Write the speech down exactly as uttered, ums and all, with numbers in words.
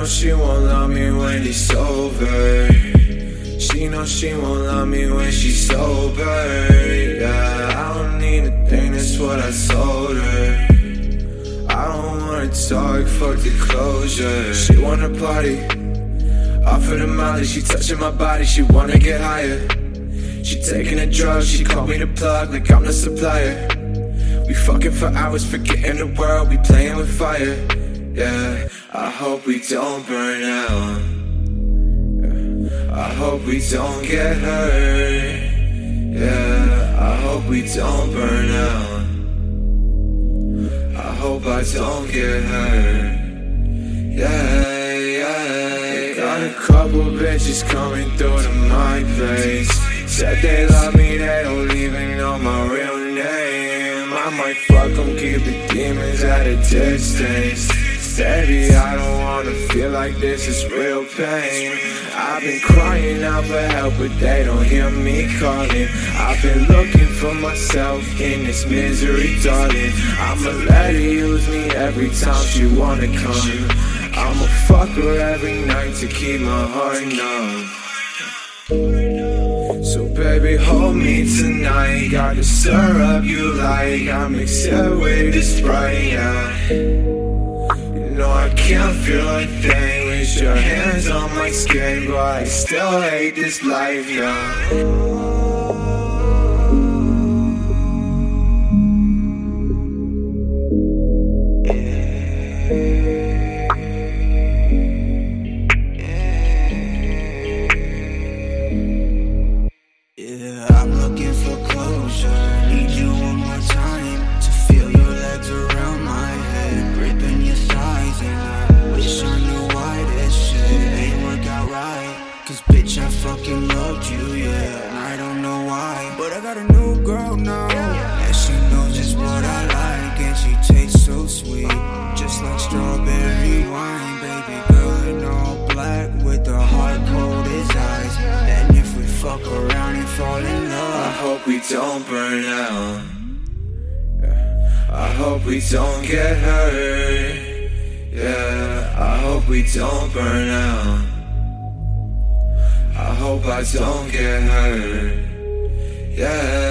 know she won't love me when it's over. She know she won't love me when she's sober. Yeah, I don't need a thing, that's what I told her. I don't wanna talk, fuck the closure. She wanna party, off of the molly, she touching my body, she wanna get higher. She taking a drug, she called me the plug like I'm the supplier. We fucking for hours, forgetting the world, we playing with fire. Yeah, I hope we don't burn out. I hope we don't get hurt. Yeah, I hope we don't burn out. I hope I don't get hurt. Yeah, yeah. Got a couple bitches coming through to my place. Said they love me, they don't even know my real name. I might fuck them, keep the demons at a distance. Baby, I don't wanna feel like this is real pain. I've been crying out for help, but they don't hear me calling. I've been looking for myself in this misery, darling. I'ma let her use me every time she wanna come. I'ma fuck her every night to keep my heart numb. So baby, hold me tonight. Got the syrup you like, I mix it with the Sprite, yeah. No, I can't feel a thing with your hands on my skin, but I still hate this life, yeah. Yeah, I'm looking for closure. Need you one more time to feel your legs around my head, gripping your thighs, and I wish I knew why this shit ain't work out right. Cause bitch, I fucking loved you, yeah, and I don't know why. But I got a new girl now, and she knows just what I like, and she tastes so sweet, just like strawberry wine. Baby girl in all black with the heart cold as ice. And if we fuck around and fall in love, I hope we don't burn out. I hope we don't get hurt. Yeah, I hope we don't burn out. I hope I don't get hurt. Yeah.